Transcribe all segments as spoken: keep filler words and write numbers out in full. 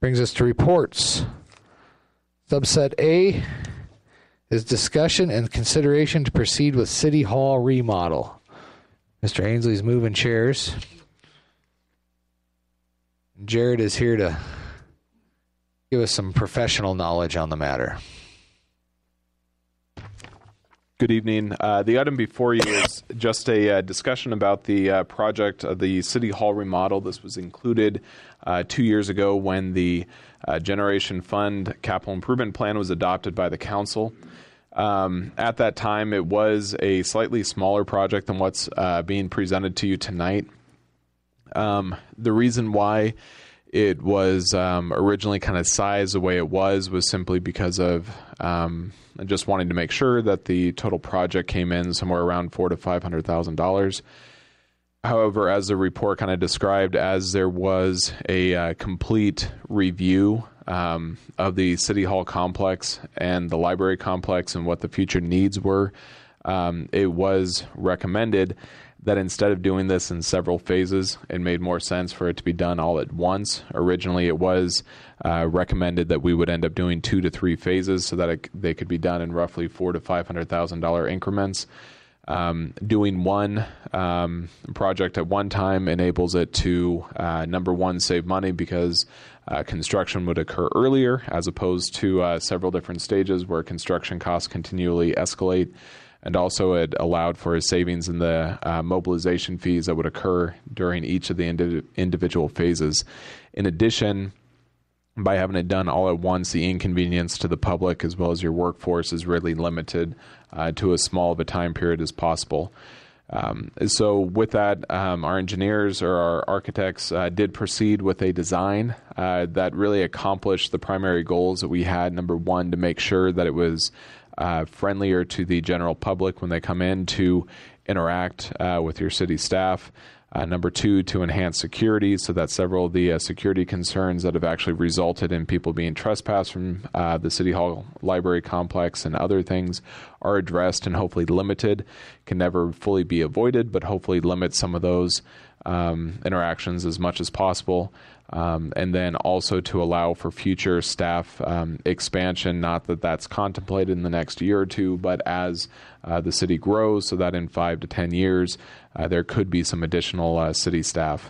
Brings us to reports. Subset A is discussion and consideration to proceed with City Hall remodel. Mister Ainsley's moving chairs. Jared is here to give us some professional knowledge on the matter. Good evening. Uh, the item before you is just a uh, discussion about the uh, project of the City Hall remodel. This was included uh, two years ago when the uh, Generation Fund Capital Improvement Plan was adopted by the council. Um, at that time, it was a slightly smaller project than what's uh, being presented to you tonight. Um, the reason why it was um, originally kind of sized the way it was was simply because of um, just wanting to make sure that the total project came in somewhere around four to five hundred thousand dollars. However, as the report kind of described, as there was a uh, complete review um, of the City Hall complex and the library complex and what the future needs were, um, it was recommended that instead of doing this in several phases, it made more sense for it to be done all at once. Originally, it was uh, recommended that we would end up doing two to three phases so that it, they could be done in roughly four to five hundred thousand dollar increments. Um, doing one um, project at one time enables it to, uh, number one, save money because uh, construction would occur earlier as opposed to uh, several different stages where construction costs continually escalate. And also it allowed for a savings in the uh, mobilization fees that would occur during each of the indi- individual phases. In addition, by having it done all at once, the inconvenience to the public as well as your workforce is really limited uh, to as small of a time period as possible. Um, so with that, um, our engineers or our architects uh, did proceed with a design uh, that really accomplished the primary goals that we had. Number one, to make sure that it was uh, friendlier to the general public when they come in to interact uh, with your city staff. Uh, number two, to enhance security so that several of the uh, security concerns that have actually resulted in people being trespassed from uh, the City Hall library complex and other things are addressed and hopefully limited. Can never fully be avoided, but hopefully limit some of those um, interactions as much as possible. Um, and then also to allow for future staff um, expansion, not that that's contemplated in the next year or two, but as uh, the city grows, so that in five to ten years, uh, there could be some additional uh, city staff.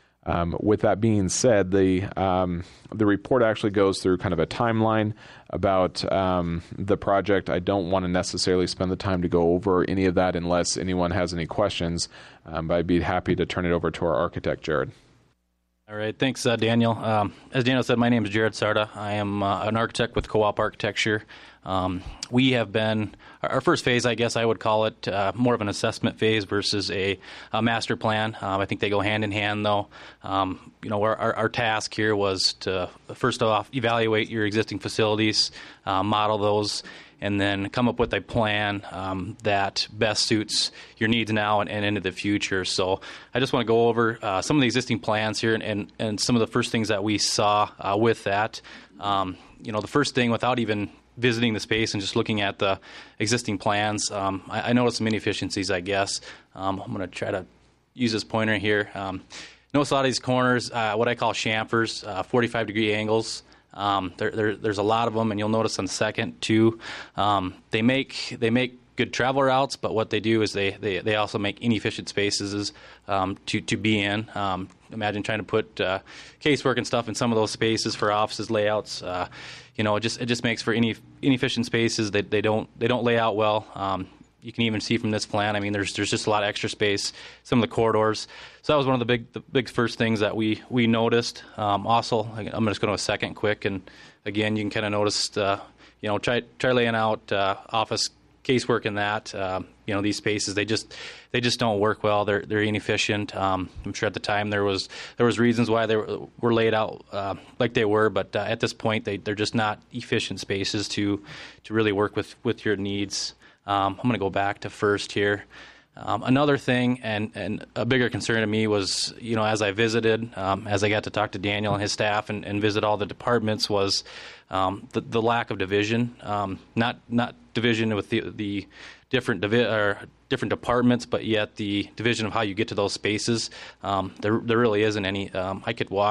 Um, with that being said, the um, the report actually goes through kind of a timeline about um, the project. I don't want to necessarily spend the time to go over any of that unless anyone has any questions, um, but I'd be happy to turn it over to our architect, Jared. All right, thanks, uh, Daniel. Um, as Daniel said, my name is Jared Sarda. I am uh, an architect with Co-op Architecture. Um, we have been, our first phase, I guess I would call it, uh, more of an assessment phase versus a, a master plan. Um, I think they go hand in hand, though. Um, you know, our, our, our task here was to, first off, evaluate your existing facilities, uh, model those, and then come up with a plan um, that best suits your needs now and, and into the future. So I just want to go over uh, some of the existing plans here and, and, and some of the first things that we saw uh, with that. Um, you know, the first thing, without even visiting the space and just looking at the existing plans, um, I, I noticed some inefficiencies, I guess. Um, I'm going to try to use this pointer here. Um, notice a lot of these corners, uh, what I call chamfers, uh, forty-five degree angles. Um, there, there, there's a lot of them, and you'll notice on the second too. Um, they make they make good travel routes, but what they do is they, they, they also make inefficient spaces um, to to be in. Um, imagine trying to put uh, casework and stuff in some of those spaces for offices layouts. Uh, you know, it just it just makes for ine- inefficient spaces that they don't they don't lay out well. Um, You can even see from this plan, I mean, there's there's just a lot of extra space, some of the corridors. So that was one of the big the big first things that we, we noticed. Um, also, I'm just going to a second quick, and again, you can kind of notice, uh, you know, try try laying out uh, office casework in that. Uh, you know, these spaces, they just they just don't work well. They're they're inefficient. Um, I'm sure at the time there was there was reasons why they were, were laid out uh, like they were, but uh, at this point, they they're just not efficient spaces to to really work with with your needs. Um, I'm going to go back to first here. Um, another thing, and, and a bigger concern to me was, you know, as I visited, um, as I got to talk to Daniel and his staff and, and visit all the departments, was um, the, the lack of division. Um, not not division with the the different divi- or different departments, but yet the division of how you get to those spaces. Um, there there really isn't any. Um, I could walk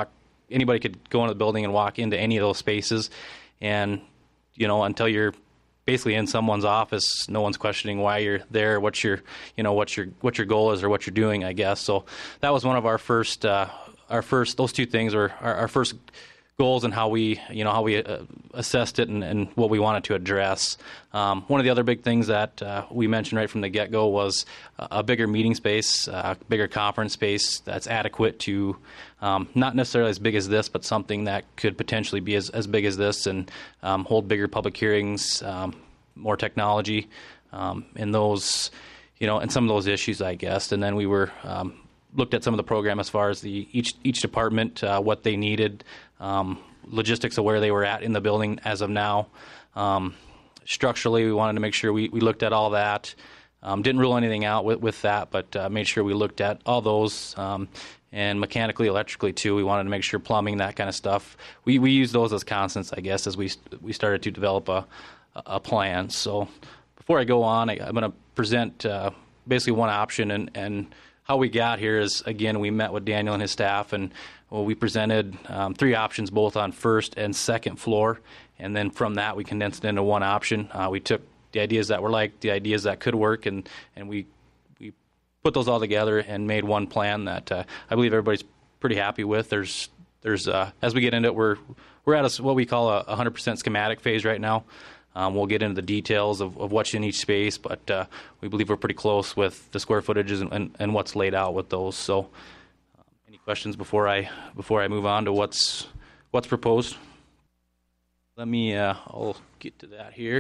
anybody could go into the building and walk into any of those spaces, and you know, until you're basically in someone's office, no one's questioning why you're there, what your, you know, what your what your goal is or what you're doing, I guess. So that was one of our first, uh, our first, those two things were our, our first goals and how we, you know, how we uh, assessed it and, and what we wanted to address. Um, one of the other big things that uh, we mentioned right from the get-go was a bigger meeting space, a bigger conference space that's adequate to, um, not necessarily as big as this, but something that could potentially be as, as big as this and um, hold bigger public hearings, um, more technology, um, in those, you know, and some of those issues, I guess. And then we were um, looked at some of the program as far as the each each department, uh, what they needed, um, logistics of where they were at in the building as of now. Um, structurally, we wanted to make sure we, we looked at all that. Um, didn't rule anything out with, with that, but uh, made sure we looked at all those. Um, and mechanically, electrically, too. We wanted to make sure plumbing, that kind of stuff. We we use those as constants, I guess, as we we started to develop a, a plan. So before I go on, I, I'm going to present uh, basically one option, and, and how we got here is, again, we met with Daniel and his staff, and well, we presented um, three options, both on first and second floor, and then from that we condensed it into one option. Uh, we took the ideas that were like, the ideas that could work, and, and we we put those all together and made one plan that uh, I believe everybody's pretty happy with. There's there's uh, as we get into it, we're we're at a, what we call a one hundred percent schematic phase right now. Um, we'll get into the details of, of what's in each space, but uh, we believe we're pretty close with the square footages and, and, and what's laid out with those. So, um, any questions before I before I move on to what's what's proposed? Let me. Uh, I'll get to that here.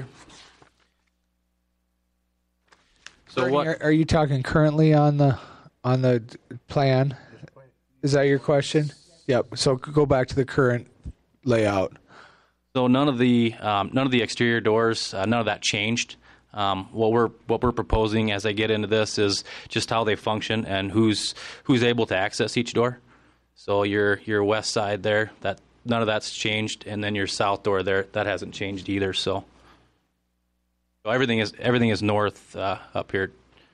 So, Bernie, what are, are you talking currently on the on the plan? Is that your question? Yep. So go back to the current layout. So none of the um, none of the exterior doors, uh, none of that changed. Um, what we're what we're proposing as I get into this is just how they function and who's who's able to access each door. So your your west side there, that none of that's changed, and then your south door there, that hasn't changed either. So, so everything is everything is north uh, up here.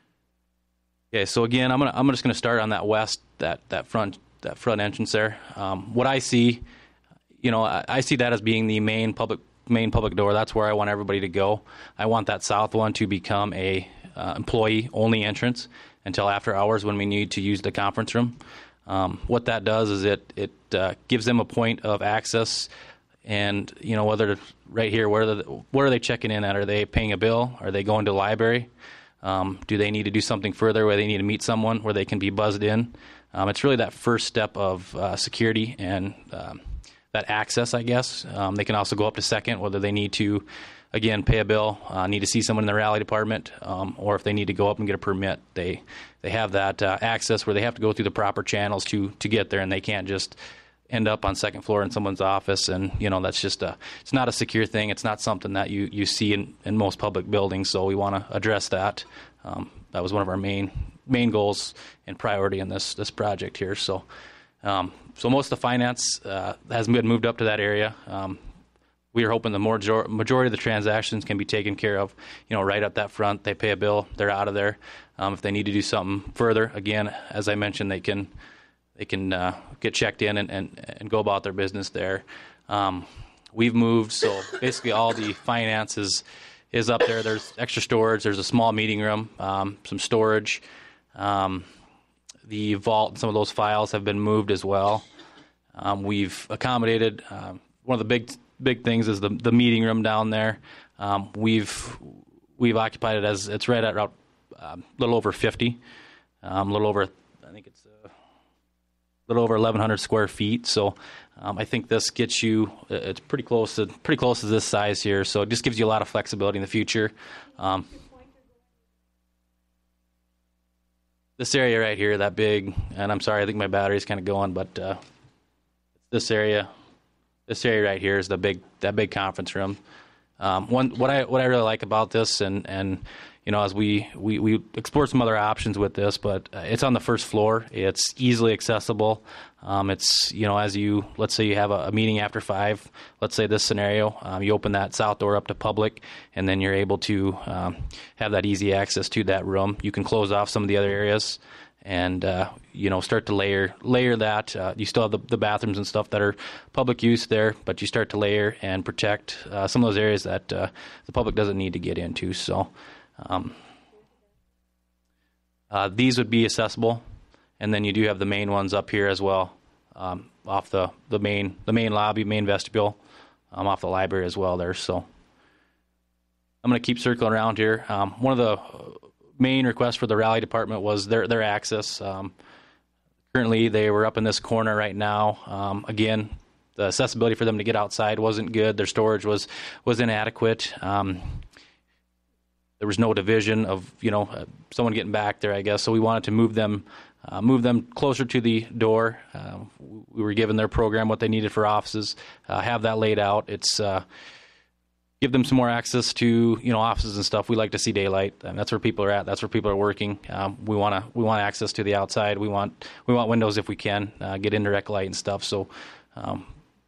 Okay, so again, I'm gonna I'm just gonna start on that west that that front that front entrance there. Um, what I see. You know, I, I see that as being the main public main public door. That's where I want everybody to go. I want that south one to become a uh, employee only entrance until after hours when we need to use the conference room. Um, what that does is it it uh, gives them a point of access, and you know whether right here where the, where are they checking in at? Are they paying a bill? Are they going to the library? Um, do they need to do something further where they need to meet someone where they can be buzzed in? Um, it's really that first step of uh, security and um, that access, I guess. Um, they can also go up to second, whether they need to, again, pay a bill, uh, need to see someone in the rally department, um, or if they need to go up and get a permit. They they have that uh, access where they have to go through the proper channels to to get there, and they can't just end up on second floor in someone's office. And, you know, that's just a, it's not a secure thing. It's not something that you, you see in, in most public buildings, so we want to address that. Um, that was one of our main main goals and priority in this this project here. So. Um, so most of the finance uh, has been moved up to that area. Um, we are hoping the major- majority of the transactions can be taken care of, you know, right up that front. They pay a bill, they're out of there. Um, if they need to do something further, again, as I mentioned, they can they can uh, get checked in and, and, and go about their business there. Um, we've moved, so basically all the finance is, is up there. There's extra storage. There's a small meeting room, um, some storage. Um, The vault and some of those files have been moved as well. Um, we've accommodated, um, one of the big big things is the the meeting room down there. Um, we've we've occupied it as, it's right at about a um, little over fifty, um, a little over, I think it's a little over eleven hundred square feet. So um, I think this gets you, it's pretty close to pretty close to this size here. So it just gives you a lot of flexibility in the future. Um, This area right here, that big, and I'm sorry, I think my battery's kind of going, but uh, this area, this area right here is the big, that big conference room. Um, one, what I what I really like about this, and, and you know, as we, we, we explored some other options with this, but uh, it's on the first floor. It's easily accessible. Um, it's, you know, as you, let's say you have a, a meeting after five, let's say this scenario, um, you open that south door up to public, and then you're able to um, have that easy access to that room. You can close off some of the other areas and uh, you know, start to layer layer that. Uh, you still have the, the bathrooms and stuff that are public use there, but you start to layer and protect uh, some of those areas that uh, the public doesn't need to get into. So um, uh, these would be accessible, and then you do have the main ones up here as well, um, off the, the main the main lobby, main vestibule, um, off the library as well there. So I'm going to keep circling around here. Um, one of the main requests for the rally department was their their access. Um, currently, they were up in this corner right now. Um, again, the accessibility for them to get outside wasn't good. Their storage was was inadequate. Um, there was no division of you know uh, someone getting back there, I guess. So we wanted to move them uh, move them closer to the door. Uh, we were given their program what they needed for offices. Uh, have that laid out. It's uh, give them some more access to you know offices and stuff. We like to see daylight, and that's where people are at. That's where people are working. Um, we want to we want access to the outside. We want we want windows if we can uh, get indirect light and stuff. So um,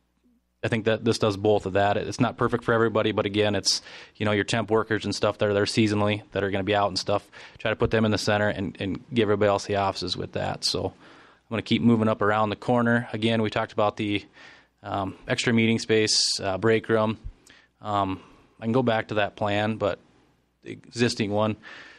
I think that this does both of that. It's not perfect for everybody, but again, it's you know your temp workers and stuff that are there seasonally that are going to be out and stuff. Try to put them in the center and, and give everybody else the offices with that. So I'm going to keep moving up around the corner. Again, we talked about the um, extra meeting space, uh, break room. Um, I can go back to that plan, but the existing one,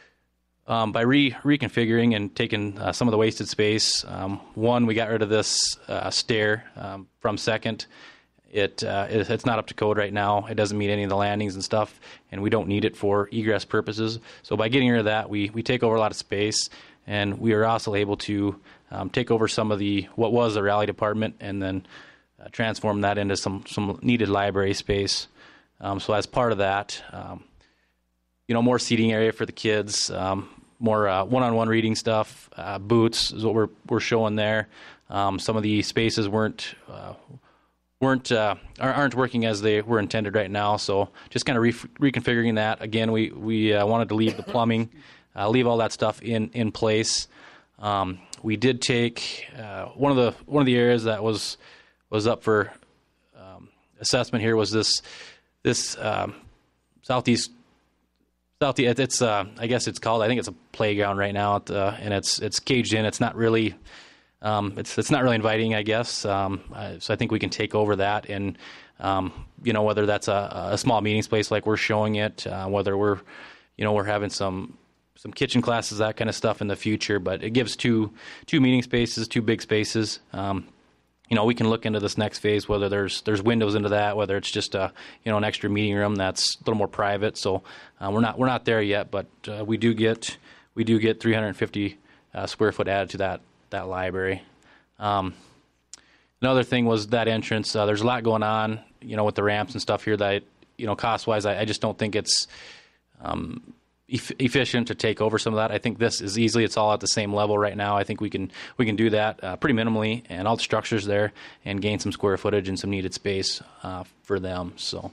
um, by re reconfiguring and taking uh, some of the wasted space, um, one, we got rid of this uh, stair um, from Second. It, uh, it it's not up to code right now. It doesn't meet any of the landings and stuff, and we don't need it for egress purposes. So by getting rid of that, we, we take over a lot of space, and we are also able to um, take over some of the what was the rally department and then uh, transform that into some, some needed library space. Um, so as part of that, um, you know, more seating area for the kids, um, more uh, one-on-one reading stuff, uh, booths is what we're we're showing there. Um, some of the spaces weren't uh, weren't uh, aren't working as they were intended right now. So just kind of re- reconfiguring that. Again, we we uh, wanted to leave the plumbing, uh, leave all that stuff in in place. Um, we did take uh, one of the one of the areas that was was up for um, assessment here was this. This um, southeast, southeast. It's uh, I guess it's called. I think it's a playground right now, at the, and it's it's caged in. It's not really, um, it's it's not really inviting, I guess. Um, I, so I think we can take over that, and um, you know whether that's a, a small meeting space like we're showing it, uh, whether we're, you know, we're having some some kitchen classes, that kind of stuff in the future. But it gives two two meeting spaces, two big spaces. Um, You know, we can look into this next phase, whether there's there's windows into that, whether it's just a you know an extra meeting room that's a little more private. So uh, we're not we're not there yet, but uh, we do get we do get three hundred fifty uh, square foot added to that that library. Um, another thing was that entrance. Uh, there's a lot going on, you know, with the ramps and stuff here that you know cost wise, I, I just don't think it's um, e- efficient to take over some of that. I think this is easily, it's all at the same level right now. I think we can we can do that uh, pretty minimally, and all the structures there, and gain some square footage and some needed space uh, for them. So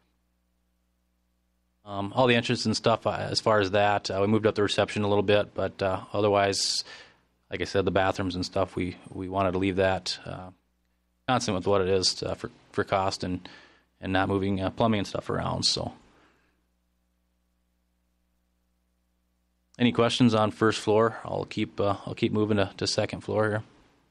um, all the entrances and stuff, uh, as far as that, uh, we moved up the reception a little bit, but uh, otherwise, like I said, the bathrooms and stuff, we, we wanted to leave that uh, constant with what it is uh, for, for cost and, and not moving uh, plumbing and stuff around. So any questions on first floor? I'll keep uh, I'll keep moving to, to second floor here.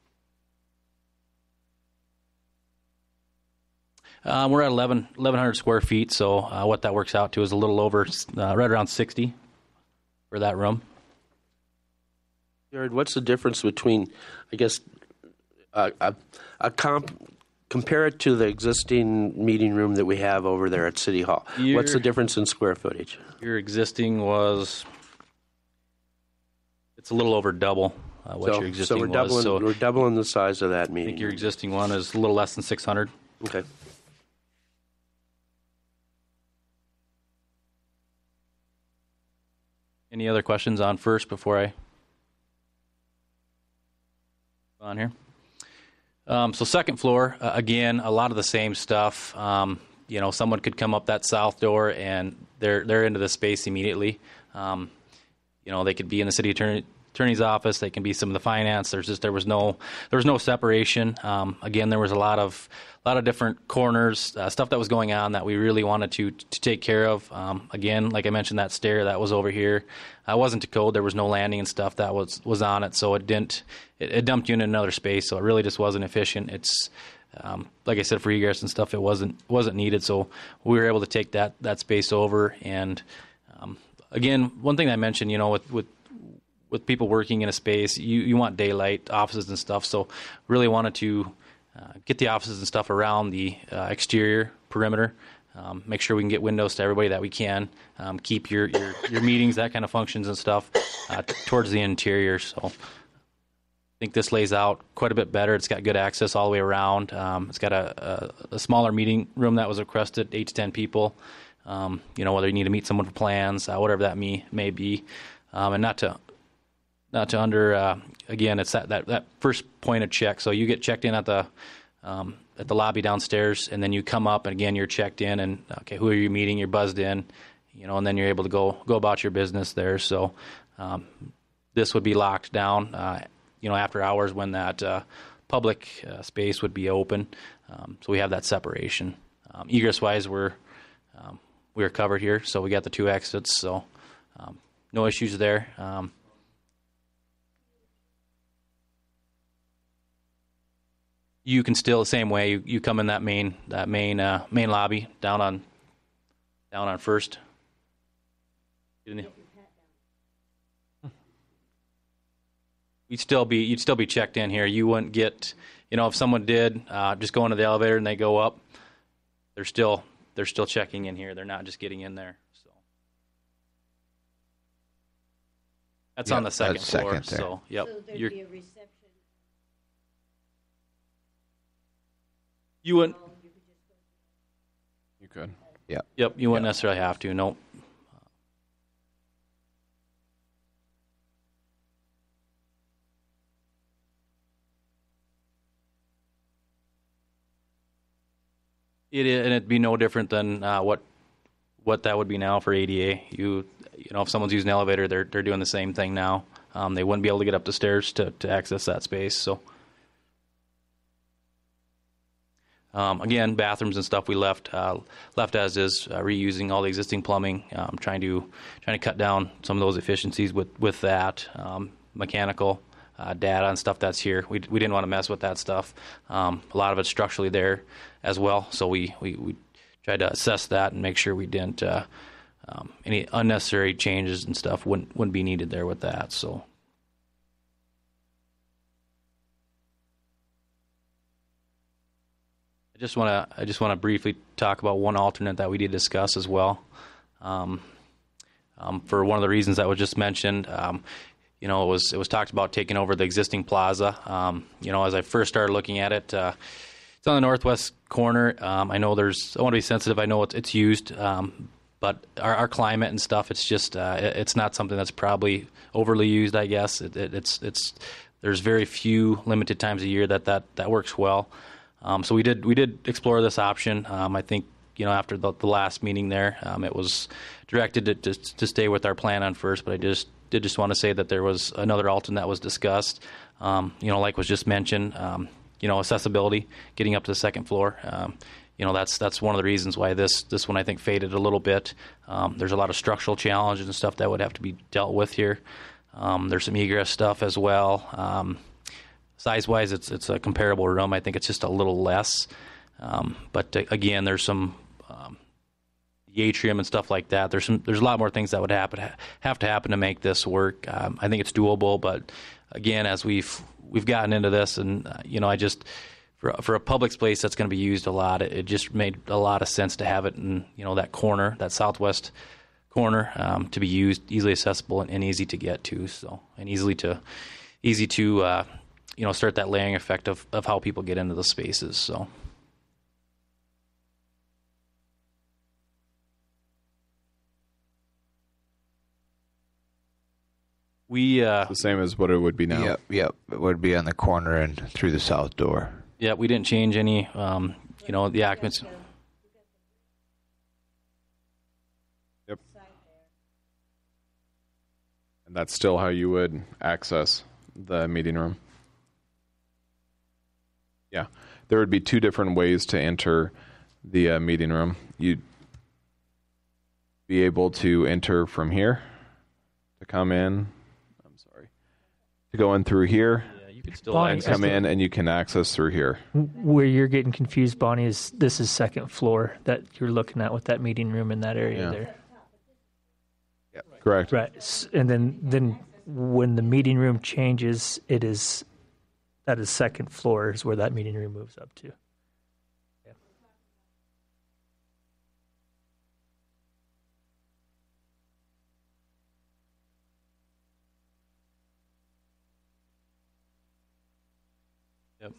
Uh, we're at eleven hundred square feet, so uh, what that works out to is a little over, uh, right around sixty for that room. Jared, what's the difference between, I guess, uh, a, a comp, compare it to the existing meeting room that we have over there at City Hall? Your, what's the difference in square footage? Your existing was... It's a little over double uh, what so, your existing so we're doubling, was. So we're doubling the size of that meeting. I think your existing one is a little less than six hundred. Okay. Any other questions on first before I go on here? Um, so second floor, uh, again, a lot of the same stuff. Um, you know, someone could come up that south door and they're they're into the space immediately. Um, You know, they could be in the city attorney attorney's office. They can be some of the finance. There's just there was no there was no separation. Um, again, there was a lot of a lot of different corners, uh, stuff that was going on that we really wanted to to take care of. Um, again, like I mentioned, that stair that was over here uh, wasn't to code. There was no landing and stuff that was was on it, so it didn't it, it dumped you in another space. So it really just wasn't efficient. It's Um, like I said, for egress and stuff, it wasn't wasn't needed, so we were able to take that, that space over. And um, again, one thing I mentioned, you know, with, with with people working in a space, you, you want daylight, offices and stuff. So really wanted to uh, get the offices and stuff around the uh, exterior perimeter. Um, make sure we can get windows to everybody that we can. Um, keep your, your your meetings, that kind of functions and stuff, uh, t- towards the interior. So. I think this lays out quite a bit better. It's got good access all the way around. Um, it's got a, a, a smaller meeting room that was requested, eight to ten people. Um, you know, whether you need to meet someone for plans, uh, whatever that may may be, um, and not to not to under uh, again, it's that, that that first point of check. So you get checked in at the um, at the lobby downstairs, and then you come up, and again, you're checked in, and okay, who are you meeting? You're buzzed in, you know, and then you're able to go go about your business there. So um, this would be locked down. Uh, you know, after hours when that uh, public uh, space would be open. Um, so we have that separation. Um, egress-wise, we're um, we're covered here, so we got the two exits, so um, no issues there. Um, you can still the same way. You, you come in that main that main uh, main lobby down on down on First. You'd still be you'd still be checked in here. You wouldn't get, you know, if someone did uh, just go into the elevator and they go up, they're still they're still checking in here. They're not just getting in there. So that's Yep, on the second that's floor. second there. So yep, So there'd You're, be a reception. you wouldn't You could. yep you wouldn't necessarily have to. Nope. It is, and it'd be no different than uh, what what that would be now for A D A. You you know, if someone's using an elevator, they're they're doing the same thing now. Um, they wouldn't be able to get up the stairs to, to access that space. So um, again, bathrooms and stuff we left uh, left as is, uh, reusing all the existing plumbing. Um, trying to trying to cut down some of those efficiencies with with that um, mechanical. Uh, data and stuff that's here. We we didn't want to mess with that stuff. Um, a lot of it's structurally there as well, so we, we, we tried to assess that and make sure we didn't uh, um, any unnecessary changes and stuff wouldn't wouldn't be needed there with that. So I just want to I just want to briefly talk about one alternate that we did discuss as well. Um, um, for one of the reasons that was just mentioned. Um, You know, it was it was talked about taking over the existing plaza. Um, you know, as I first started looking at it, uh, it's on the northwest corner. Um, I know there's. I want to be sensitive. I know it's, it's used, um, but our, our climate and stuff, it's just uh, it, it's not something that's probably overly used. I guess it, it, it's it's there's very few limited times a year that that, that works well. Um, so we did we did explore this option. Um, I think you know after the, the last meeting there, um, it was directed to, to to stay with our plan on First, but I just. Did just want to say that there was another alternate that was discussed. Um, you know, like was just mentioned. Um, you know, accessibility, getting up to the second floor. Um, you know, that's that's one of the reasons why this this one I think faded a little bit. Um, there's a lot of structural challenges and stuff that would have to be dealt with here. Um, there's some egress stuff as well. Um, size-wise, it's it's a comparable room. I think it's just a little less. Um, but uh, again, there's some. Um, The atrium and stuff like that. There's some. There's a lot more things that would happen have to happen to make this work. Um, I think it's doable, but again, as we've we've gotten into this, and uh, you know, I just for for a public space that's going to be used a lot, it, it just made a lot of sense to have it in you know that corner, that southwest corner, um, to be used, easily accessible and, and easy to get to. So and easily to easy to uh, you know start that layering effect of of how people get into the spaces. So. We uh, The same as what it would be now. Yep, yep. It would be on the corner and through the south door. yeah, we didn't change any. Um, you know, the occupancy. Yep. And that's still how you would access the meeting room. Yeah. There would be two different ways to enter the uh, meeting room. You'd be able to enter from here, to come in. I'm sorry. To go in through here. Yeah, you could still Bonnie, And come in, and you can access through here. Where you're getting confused, Bonnie, is this is second floor that you're looking at with that meeting room in that area Yeah. there. Correct. Right. S- And then, then when the meeting room changes, it is, that is second floor is where that meeting room moves up to. Yeah. Yep.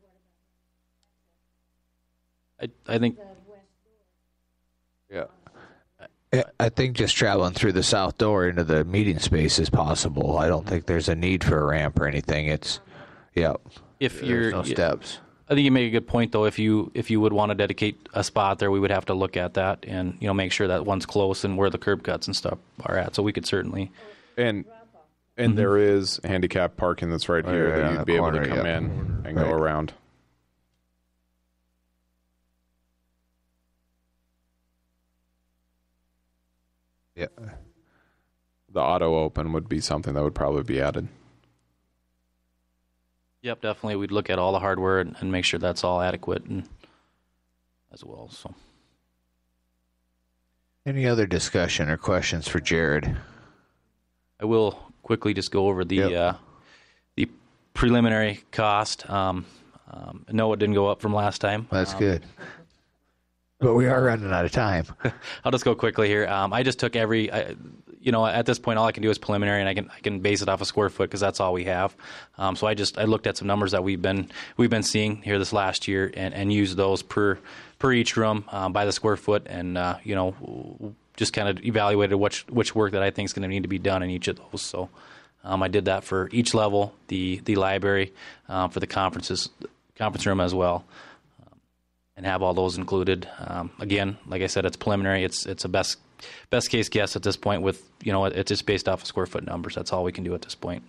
I, I think Yeah. I- I think just traveling through the south door into the meeting space is possible. I don't think there's a need for a ramp or anything. It's, yeah. if There's you're, no steps. I think you make a good point though. If you if you would want to dedicate a spot there, we would have to look at that and you know make sure that one's close and where the curb cuts and stuff are at. So we could certainly. And and there is handicap parking that's right here Right that on you'd the be corner, able to come yeah. in and go Right. around. Yeah. The auto open would be something that would probably be added. Yep, definitely. We'd look at all the hardware and, and make sure that's all adequate and as well. So. Any other discussion or questions for Jared? I will quickly just go over the Yep. uh, the preliminary cost. Um, um, no, it didn't go up from last time. That's Um, good. But we are running out of time. I'll just go quickly here. Um, I just took every, I, you know, at this point, all I can do is preliminary, and I can I can base it off a square foot because that's all we have. Um, so I just I looked at some numbers that we've been we've been seeing here this last year, and, and used those per per each room um, by the square foot, and uh, you know, just kind of evaluated which which work that I think is going to need to be done in each of those. So um, I did that for each level, the the library, um, for the conferences conference room as well. And have all those included. Um, again, like I said, it's preliminary. It's it's a best best case guess at this point. With you know, it's just based off of square foot numbers. That's all we can do at this point.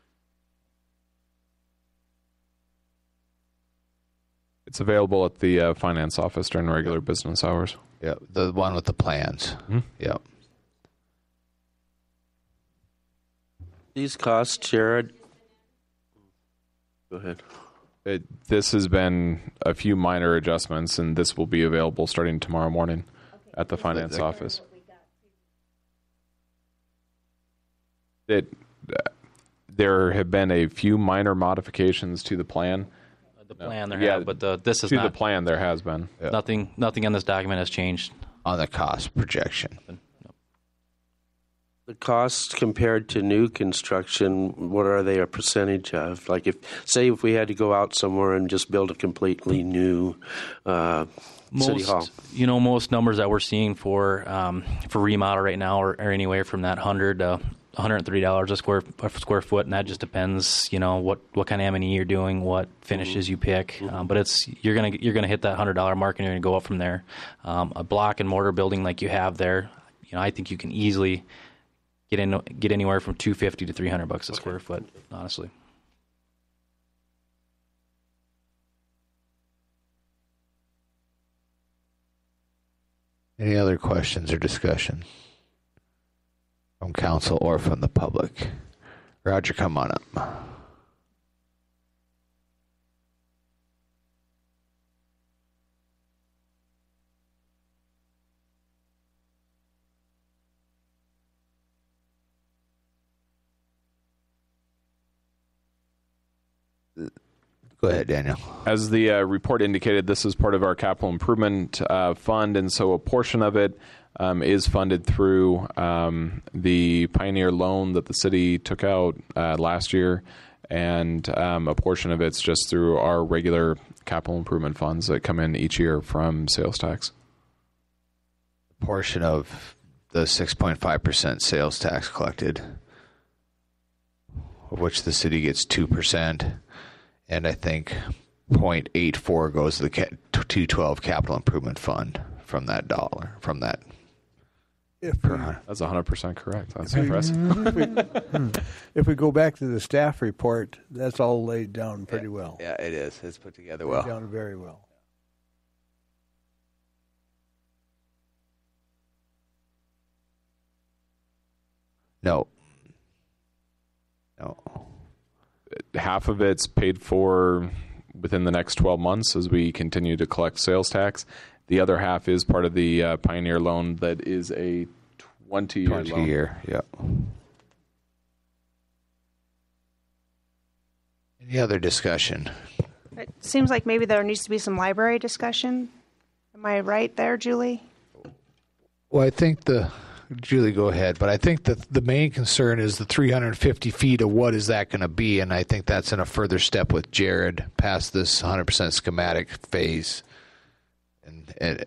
It's available at the uh, finance office during regular business hours. Yeah, the one with the plans. Hmm? Yep. These costs, Jared. Go ahead. It, this has been a few minor adjustments, and this will be available starting tomorrow morning at the finance office. It, uh, there have been a few minor modifications to the plan. The plan there, Yeah, have, but the, this is To not the plan, there has been. nothing. Nothing on this document has changed. On the cost projection. The costs compared to new construction, what are they a percentage of? Like if, say if we had to go out somewhere and just build a completely new uh, city Most, hall. you know, most numbers that we're seeing for um, for remodel right now are, are anywhere from that hundred to one hundred three dollars a square a square foot, and that just depends. You know what, what kind of M and E you're doing, what finishes you pick. Mm-hmm. Um, but it's you're gonna you're gonna hit that hundred dollar mark, and you're gonna go up from there. Um, a block and mortar building like you have there, you know, I think you can easily get in get anywhere from two fifty to three hundred bucks a okay. square foot. Honestly. Any other questions or discussion from council or from the public? Roger, come on up. Go ahead, Daniel. As the uh, report indicated, this is part of our capital improvement uh, fund, and so a portion of it um, is funded through um, the Pioneer loan that the city took out uh, last year, and um, a portion of it's just through our regular capital improvement funds that come in each year from sales tax. A portion of the six point five percent sales tax collected, of which the city gets two percent. And I think zero point eight four goes to the two twelve Capital Improvement Fund from that dollar, from that If we, That's one hundred percent correct. That's if impressive. we, if we go back to the staff report, that's all laid down pretty well. Yeah, it is. It's put together Laid well. down very well. No. No. Half of it's paid for within the next twelve months as we continue to collect sales tax. The other half is part of the uh, Pioneer loan that is a twenty-year loan. twenty year, yeah. Any other discussion? It seems like maybe there needs to be some library discussion. Am I right there, Julie? Well, I think the, Julie, go ahead, but I think that the main concern is the three hundred fifty feet of what is that going to be, and I think that's in a further step with Jared past this one hundred percent schematic phase. And, and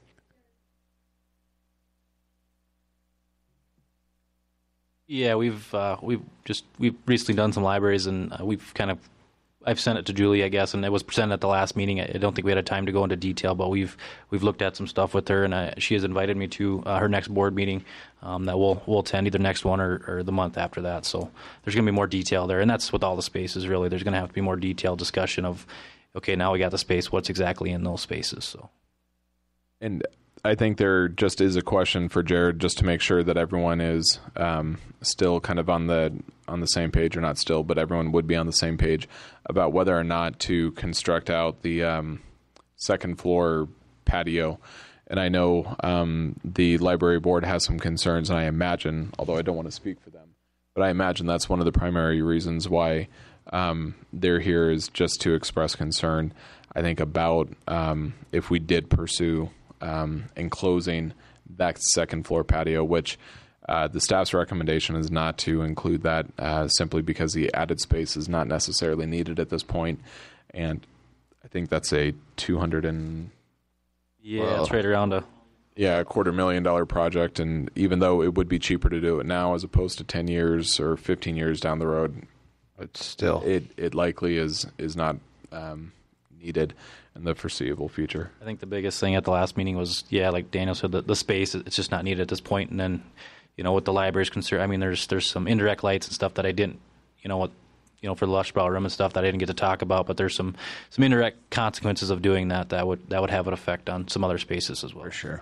Yeah, we've uh, we've just we've recently done some libraries, and uh, we've kind of I've sent it to Julie, I guess, and it was presented at the last meeting. I don't think we had a time to go into detail, but we've we've looked at some stuff with her, and uh, she has invited me to uh, her next board meeting um, that we'll we'll attend either next one or, or the month after that. So there's going to be more detail there, and that's with all the spaces really. There's going to have to be more detailed discussion of, okay, now we got the space, what's exactly in those spaces. So. And I think there just is a question for Jared, just to make sure that everyone is um, still kind of on the on the same page, or not still, but everyone would be on the same page about whether or not to construct out the um, second floor patio. And I know um, the library board has some concerns, and I imagine, although I don't want to speak for them, but I imagine that's one of the primary reasons why um, they're here, is just to express concern, I think, about um, if we did pursue Um, enclosing that second floor patio, which uh, the staff's recommendation is not to include that, uh, simply because the added space is not necessarily needed at this point. And I think that's a two hundred and Yeah, well, it's right around a yeah a quarter million dollar project. And even though it would be cheaper to do it now as opposed to ten years or fifteen years down the road, but still, it it likely is is not um, needed in the foreseeable future. I think the biggest thing at the last meeting was, yeah, like Daniel said, the, the space, it's just not needed at this point. And then, you know, with the library's concern, I mean, there's there's some indirect lights and stuff that I didn't, you know, what, you know, for the Lushbrow room and stuff that I didn't get to talk about, but there's some, some indirect consequences of doing that that would that would have an effect on some other spaces as well. for sure.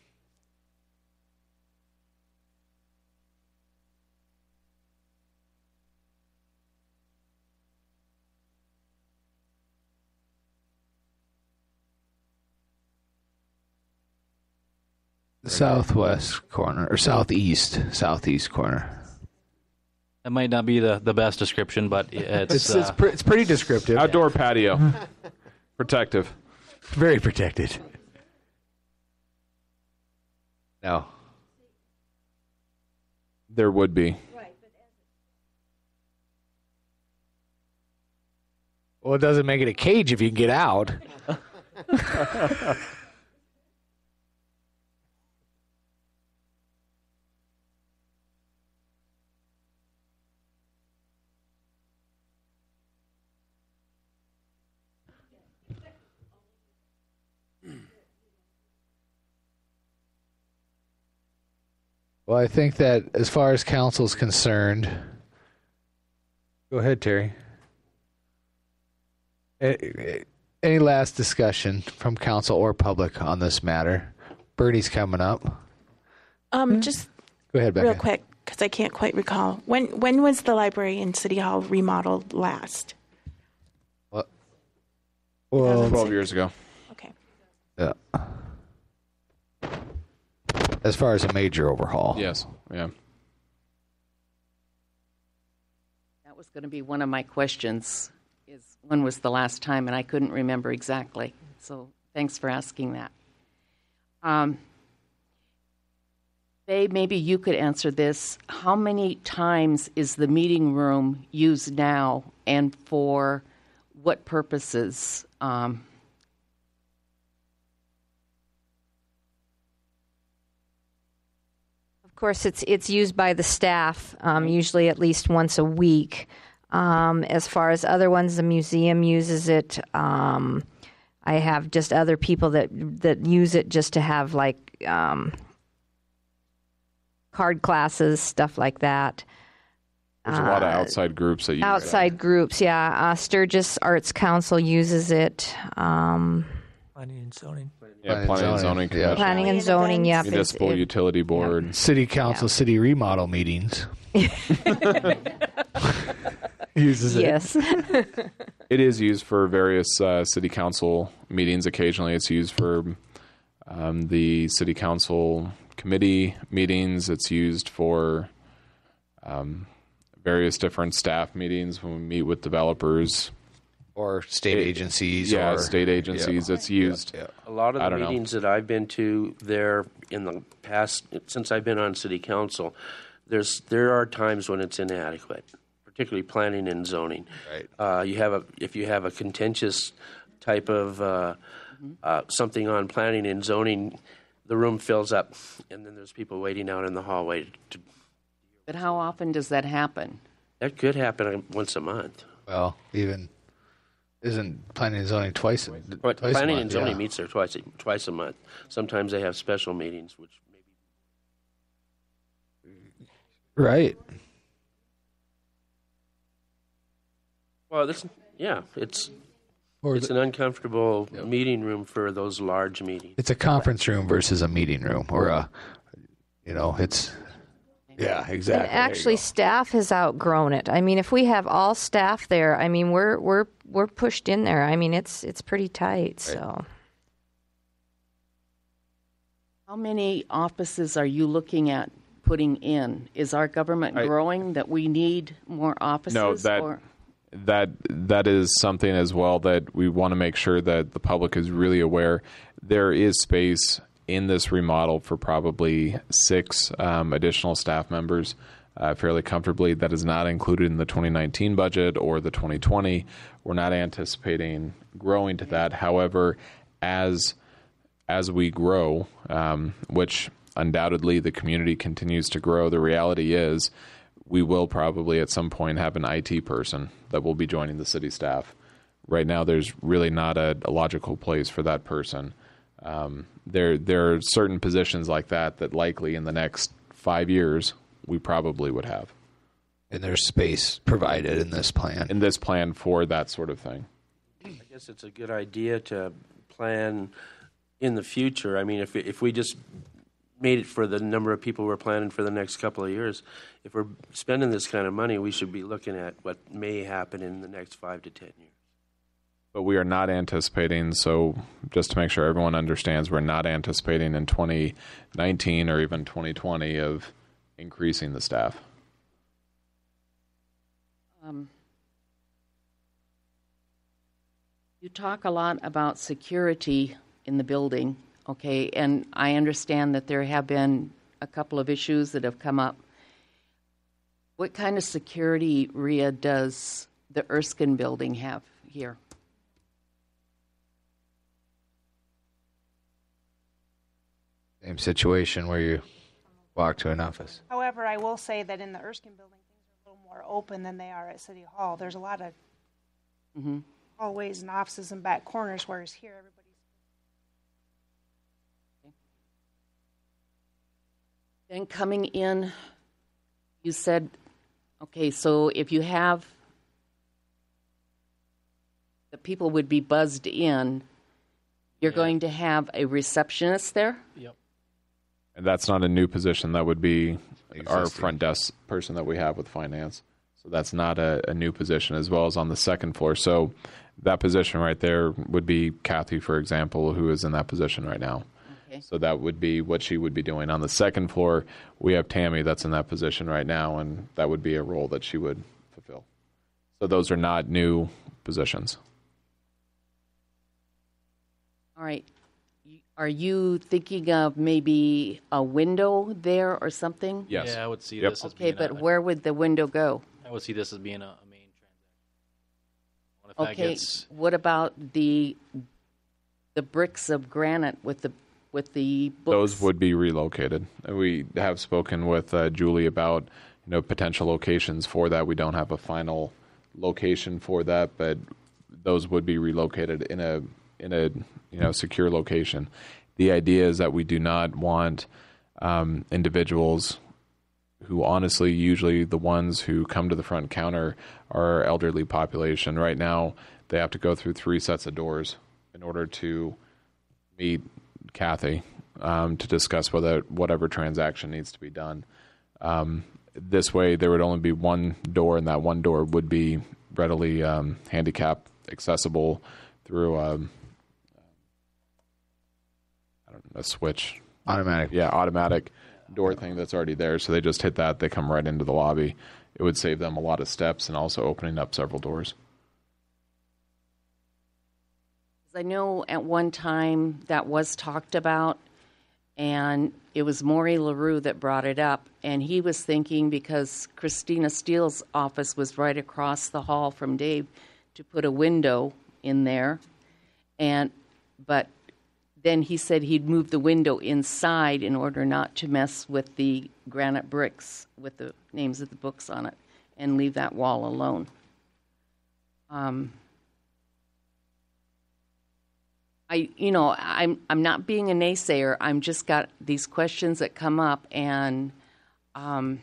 Southwest corner, or southeast, southeast corner. That might not be the, the best description, but it's It's uh, it's, pre- it's pretty descriptive. Outdoor patio, protective. Very protected. No. There would be. Well, it doesn't make it a cage if you can get out. Well, I think that as far as council's concerned, go ahead, Terry. Any last discussion from council or public on this matter? Bernie's coming up. Um, just Go ahead, Becca. real quick, because I can't quite recall. When when was the library in City Hall remodeled last? Well, well twelve years ago. Okay. yeah. As far as a major overhaul. Yes. Yeah. That was going to be one of my questions, is when was the last time, and I couldn't remember exactly. So thanks for asking that. Um, Faye, maybe you could answer this. How many times is the meeting room used now, and for what purposes? Um, Of course, it's it's used by the staff, um, usually at least once a week. Um, as far as other ones, the museum uses it. Um, I have just other people that that use it just to have like um, card classes, stuff like that. There's a lot of outside groups that use Outside that. groups, yeah. Uh, Sturgis Arts Council uses it. Um, Planning and zoning. Yeah, planning and zoning. Yeah. Commission. planning and zoning, yeah. Municipal it- Utility Board. City council, city remodel meetings. Uses it. Yes. It is used for various uh, city council meetings. Occasionally, it's used for um, the city council committee meetings. It's used for um, various different staff meetings when we meet with developers. Or state It- agencies. Yeah, or, state agencies. It's used. Yeah. A lot of I the don't know. meetings that I've been to there in the past, since I've been on city council, there's there are times when it's inadequate, particularly planning and zoning. Right. Uh, you have a if you have a contentious type of uh, uh, something on planning and zoning, the room fills up, and then there's people waiting out in the hallway. To, But how often does that happen? that could happen once a month. Well, even isn't planning and zoning twice. But twice a planning month, and zoning yeah. meets there twice a, twice a month. Sometimes they have special meetings, which maybe. Right. Well, this yeah, it's Or it's the- an uncomfortable meeting room for those large meetings. It's a conference room versus a meeting room, or a, you know, it's. Yeah, exactly. And actually, staff has outgrown it. I mean, if we have all staff there, I mean, we're we're we're pushed in there. I mean, it's it's pretty tight. So, How many offices are you looking at putting in? Is our government I- growing that we need more offices? No, that or? that that is something as well that we want to make sure that the public is really aware. There is space in this remodel for probably six um, additional staff members uh, fairly comfortably. That is not included in the twenty nineteen budget or the twenty twenty. We're not anticipating growing to that. However, as as we grow, um, which undoubtedly the community continues to grow, the reality is we will probably at some point have an I T person that will be joining the city staff. Right now, there's really not a, a logical place for that person. Um, there, there are certain positions like that that likely in the next five years we probably would have. And there's space provided in this plan. In this plan for that sort of thing. I guess it's a good idea to plan in the future. I mean, if if we just made it for the number of people we're planning for the next couple of years, if we're spending this kind of money, we should be looking at what may happen in the next five to ten years. But we are not anticipating, so just to make sure everyone understands, we're not anticipating in twenty nineteen or even twenty twenty of increasing the staff. Um, you talk a lot about security in the building, okay, and I understand that there have been a couple of issues that have come up. What kind of security, Rhea, does the Erskine building have here? Same situation where you walk to an office. However, I will say that in the Erskine building, things are a little more open than they are at City Hall. There's a lot of Mm-hmm. hallways and offices and back corners, whereas here everybody's. Then coming in, you said, okay, so if you have, the people would be buzzed in, you're Yeah. going to have a receptionist there? Yep. And that's not a new position. That would be our Existing. front desk person that we have with finance. So that's not a, a new position, as well as on the second floor. So that position right there would be Kathy, for example, who is in that position right now. Okay. So that would be what she would be doing. On the second floor, we have Tammy that's in that position right now, and that would be a role that she would fulfill. So those are not new positions. All right. You- Are you thinking of maybe a window there or something? Yes. Yeah, I would see Yep. this as Okay, being but a, where would the window go? I would see this as being a, a main transaction. If that Okay, gets, what about the the bricks of granite with the with the books? Those would be relocated. We have spoken with uh, Julie about you know potential locations for that. We don't have a final location for that, but those would be relocated in a in a you know secure location. The idea is that we do not want um, individuals who honestly, usually the ones who come to the front counter are our elderly population. Right now, they have to go through three sets of doors in order to meet Kathy um, to discuss whether whatever transaction needs to be done. Um, this way, there would only be one door, and that one door would be readily um, handicap accessible through um, I don't know, a switch. Automatic. Yeah, automatic door thing that's already there. So they just hit that, they come right into the lobby. It would save them a lot of steps and also opening up several doors. I know at one time that was talked about, and it was Maury LaRue that brought it up, and he was thinking because Christina Steele's office was right across the hall from Dave to put a window in there, and but then he said he'd move the window inside in order not to mess with the granite bricks with the names of the books on it and leave that wall alone. Um, I, you know, I'm I'm not being a naysayer. I'm just got these questions that come up, and um,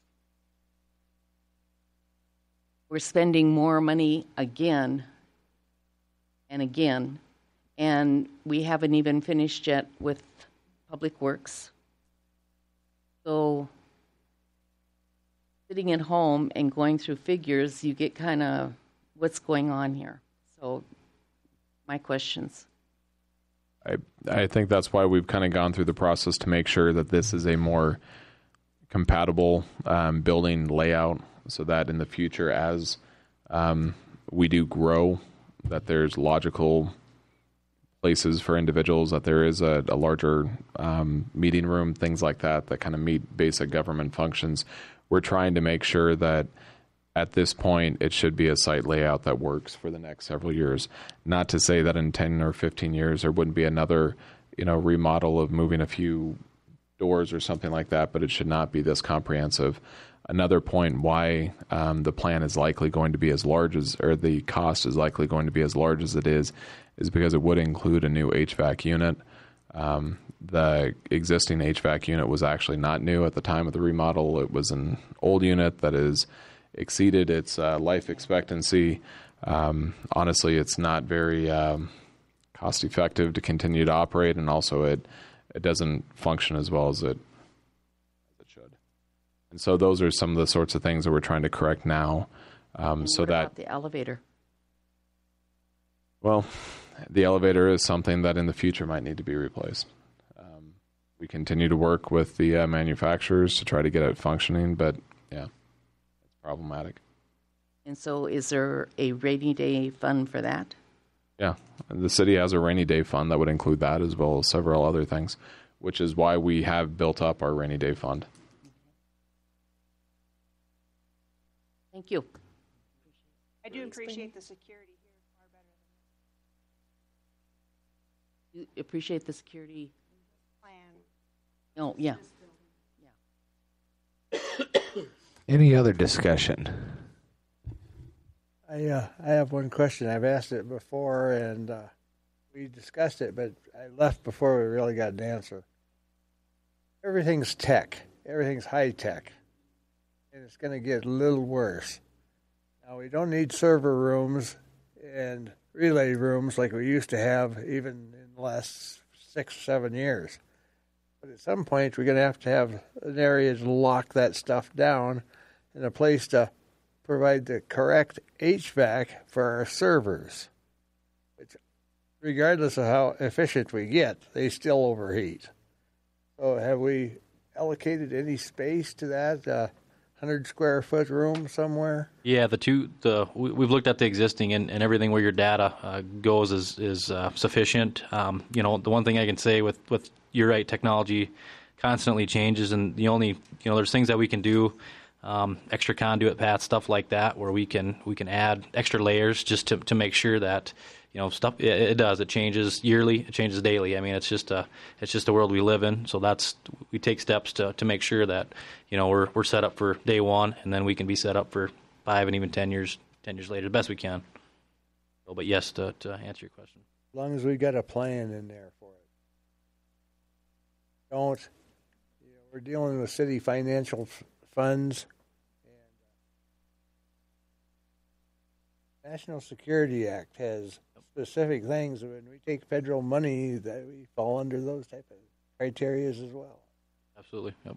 we're spending more money again and again, and we haven't even finished yet with Public Works. So, sitting at home and going through figures, you get kind of what's going on here. So, my questions. I, I think that's why we've kind of gone through the process to make sure that this is a more compatible um, building layout so that in the future as um, we do grow, that there's logical places for individuals, that there is a, a larger um, meeting room, things like that, that kind of meet basic government functions. We're trying to make sure that at this point, it should be a site layout that works for the next several years. Not to say that in ten or fifteen years there wouldn't be another, you know, remodel of moving a few doors or something like that, but it should not be this comprehensive. Another point why um, the plan is likely going to be as large as, or the cost is likely going to be as large as it is, is because it would include a new H V A C unit. Um, the existing H V A C unit was actually not new at the time of the remodel. It was an old unit that is exceeded its uh, life expectancy. Um, honestly, it's not very um, cost effective to continue to operate, and also it it doesn't function as well as it as it should. And so those are some of the sorts of things that we're trying to correct now. Um, so what that about the elevator? Well, the elevator is something that in the future might need to be replaced. Um, we continue to work with the uh, manufacturers to try to get it functioning, but yeah. Problematic. And so is there a rainy day fund for that? Yeah. The city has a rainy day fund that would include that as well as several other things, which is why we have built up our rainy day fund. Thank you. I do appreciate the security here far better than You appreciate the security plan. Oh, yeah. Any other discussion? I uh, I have one question. I've asked it before, and uh, we discussed it, but I left before we really got an answer. Everything's tech. Everything's high tech, and it's going to get a little worse. Now, we don't need server rooms and relay rooms like we used to have even in the last six, seven years. But at some point, we're going to have to have an area to lock that stuff down and a place to provide the correct H V A C for our servers, which, regardless of how efficient we get, they still overheat. So have we allocated any space to that uh, one hundred square foot room somewhere? Yeah, the two the we, we've looked at the existing, and, and everything where your data uh, goes is is uh, sufficient. Um, you know, the one thing I can say with with you're right, technology constantly changes, and the only you know there's things that we can do. Um, extra conduit paths, stuff like that, where we can we can add extra layers just to, to make sure that you know stuff. It, it does. It changes yearly. It changes daily. I mean, it's just a it's just a world we live in. So that's we take steps to, to make sure that you know we're we're set up for day one, and then we can be set up for five and even ten years ten years later, the best we can. So, but yes, to to answer your question, As long as we got a plan in there for it. Don't. You know, we're dealing with city financial funds. And National Security Act has specific things. When we take federal money, that we fall under those type of criteria as well. Absolutely. Yep.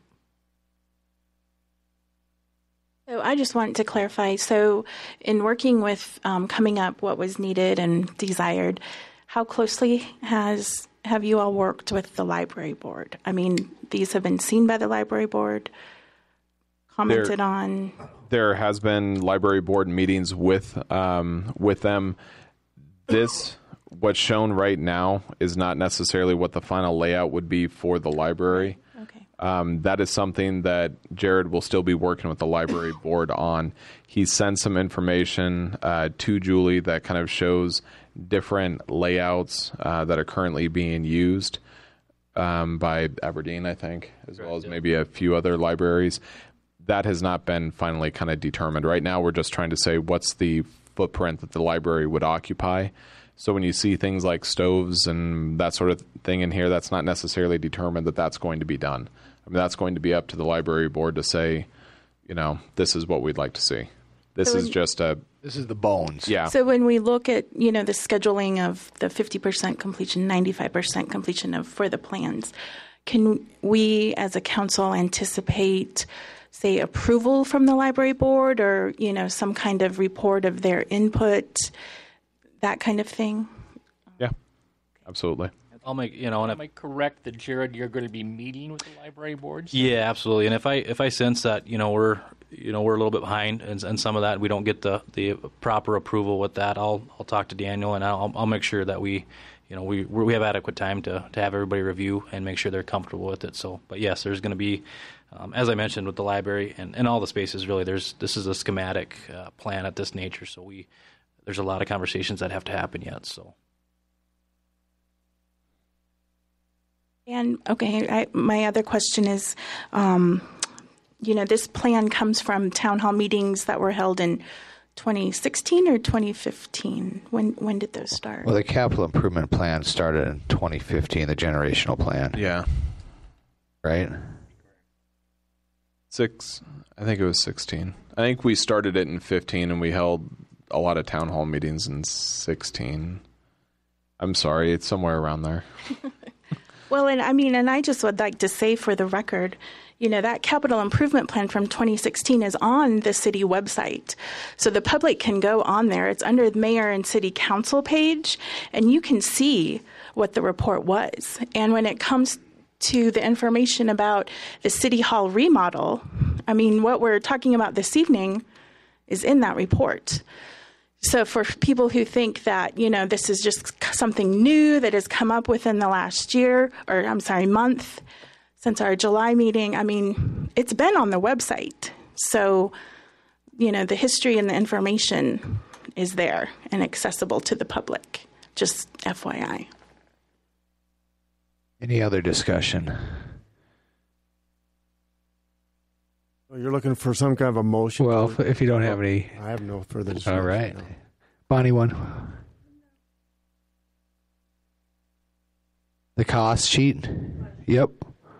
So I just wanted to clarify. So in working with um, coming up what was needed and desired, how closely has have you all worked with the library board? I mean, these have been seen by the library board, commented there, on. There has been library board meetings with um, with them. This, what's shown right now, is not necessarily what the final layout would be for the library. Okay. Um, that is something that Jared will still be working with the library board on. He sent some information uh, to Julie that kind of shows different layouts uh, that are currently being used um, by Aberdeen, I think, as well as maybe a few other libraries. That has not been finally kind of determined. Right now, we're just trying to say what's the footprint that the library would occupy. So when you see things like stoves and that sort of thing in here, that's not necessarily determined that that's going to be done. I mean, that's going to be up to the library board to say, you know, this is what we'd like to see. This So is when- just a, This is the bones. yeah. So when we look at, you know, the scheduling of the fifty percent completion, ninety-five percent completion of for the plans, can we as a council anticipate, say, approval from the library board or, you know, some kind of report of their input, that kind of thing? Yeah, absolutely. I'll make, you know, and if, Am I correct that, Jared, you're going to be meeting with the library boards? yeah, absolutely. And if I if I sense that, you know, we're you know we're a little bit behind and, and some of that we don't get the, the proper approval with that, I'll I'll talk to Daniel and I'll I'll make sure that we you know we we have adequate time to, to have everybody review and make sure they're comfortable with it. So, but yes, there's going to be, um, as I mentioned with the library and, and all the spaces, really, there's this is a schematic uh, plan at this nature. So we there's a lot of conversations that have to happen yet. So. And okay, I, my other question is, um, you know, this plan comes from town hall meetings that were held in twenty sixteen or twenty fifteen. When when did those start? Well, the capital improvement plan started in twenty fifteen, the generational plan, Yeah. right? Six, I think it was sixteen. I think we started it in fifteen and we held a lot of town hall meetings in sixteen. I'm sorry, it's somewhere around there. Well, and I mean, and I just would like to say for the record, you know, that capital improvement plan from twenty sixteen is on the city website. So the public can go on there. It's under the mayor and city council page, and you can see what the report was. And when it comes to the information about the city hall remodel, I mean, what we're talking about this evening is in that report. So for people who think that, you know, this is just something new that has come up within the last year, or I'm sorry, month, since our July meeting, I mean, it's been on the website. So, you know, the history and the information is there and accessible to the public, just F Y I. Any other discussion? Well, you're looking for some kind of a motion. Well, to- if you don't have any, I have no further discussion. all right. no. Bonnie, one. The cost sheet. Yep.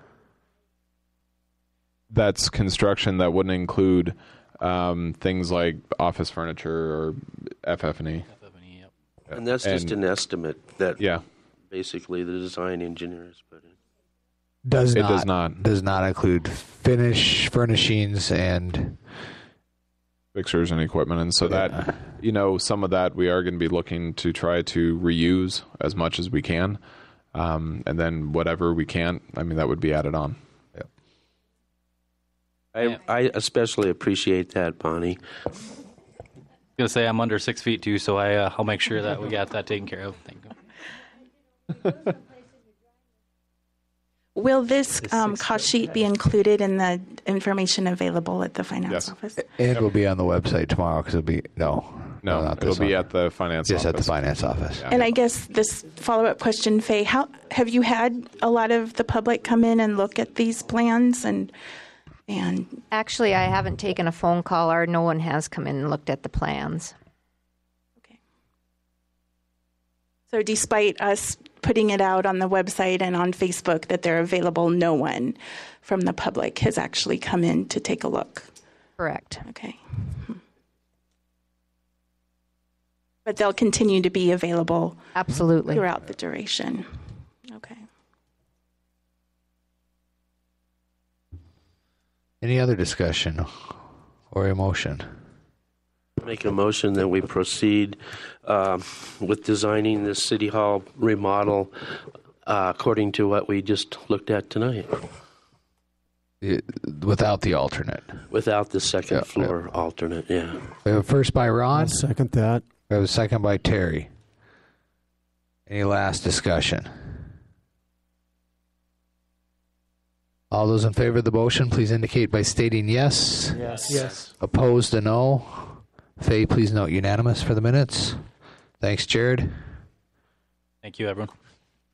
That's construction that wouldn't include um, things like office furniture or F F and E. And that's just And- an estimate that Yeah, basically the design engineers put in. Does it not, does not. does not include finish furnishings and Fixtures and equipment. And so that, you know, some of that we are going to be looking to try to reuse as much as we can. Um, and then whatever we can't, I mean, that would be added on. I, I especially appreciate that, Bonnie. I was gonna say I'm under six feet too, so I uh, I'll make sure that we got that taken care of. Thank you. Will this um, cost sheet be included in the information available at the finance Yes. office? and will be on the website tomorrow because it'll be no, No, not it'll this be one. at the finance just office. at the finance office. And I guess this follow-up question, Faye, how have you had a lot of the public come in and look at these plans and and Actually, I haven't taken a phone call or no one has come in and looked at the plans. So despite us putting it out on the website and on Facebook that they're available, no one from the public has actually come in to take a look. Correct. Okay. But they'll continue to be available Absolutely. throughout the duration. Okay. Any other discussion or emotion? Make a motion that we proceed um, with designing the City Hall remodel uh, according to what we just looked at tonight, It, without the alternate. without the second Yeah, floor alternate, yeah. We have a first by Ron. I'll second that. We have a second by Terry. Any last discussion? All those in favor of the motion, please indicate by stating yes. Yes. Yes. Opposed, a no. Faye, please note unanimous for the minutes. Thanks, Jared. Thank you, everyone.